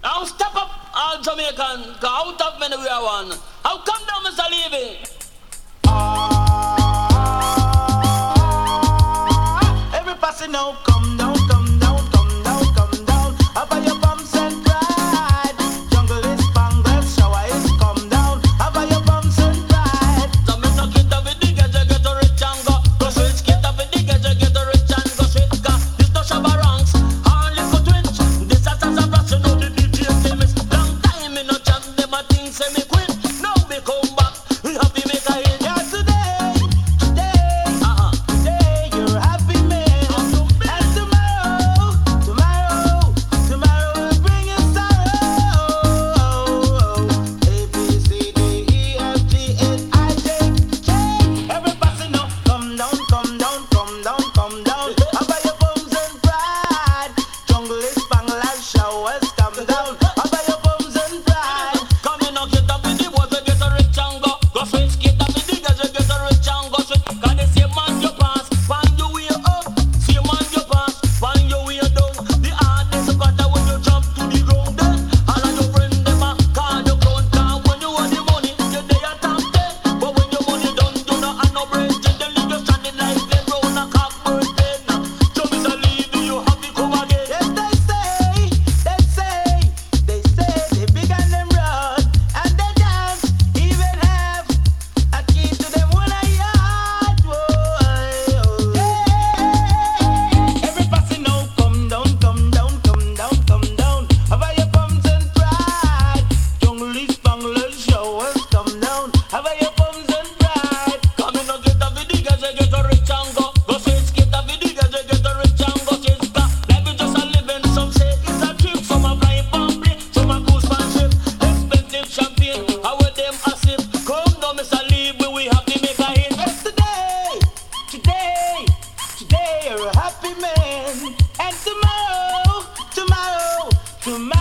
I'll step up all Jamaican, go out of many we are one. How come down, Mr. Levy? Every passing now, come down, come down, come down, come down. Up on your bumps and ride. Jungle is spangled, shower is come down. Up on your bumps and ride. So me no get up with the get rich and go. Go switch, get up with the get rich and go switch. This no shabba ranks, hardly go twitch. This as a brush, you know the DJ say miss. Long time me no chat, them a think say me quit. Now me come back, we have to make a hit. Yeah, today, you're a happy man. And tomorrow will bring you sorrow. A, B, C, D, E, F, G, H, I, J, K. Everybody now, come down, come down, come down, come down. Up by your bums and pride. Jungle is Bangladesh, showers come down. Up by your bums and pride. Come in and get up with the boys, get a rich and go. Go switch, get up with the get a rich and go switch. Cause they say man you pass, find your way up. See man you pass, find your way down. The hardest got when you jump to the ground then. All of your friends them a call you count. Cause when you want the money, you day a top ten. But when your money done, you no have no brain. Then leave you standing like them round a cockbird then. So Mr. Levy, you have to come again. Yes, they say they big and them run and they dance, even have a key to them one a yard. Whoa, yeah. Every passing now, come down, come down, come down, come down. Have your bums and pride. Jungle is Bangladesh, showers come down. Have your bums and pride. Come in and get up with the get a rich and go. Go switch, get up with the get a rich and go switch. Life is just a living, some say it's a trip. Some a flying bumpy, some a cruise pan ship. Expensive champagne, how with them a sip. Come now, Mr. Levy, we have to make a hit. Yes, today, you're a happy man. And tomorrow,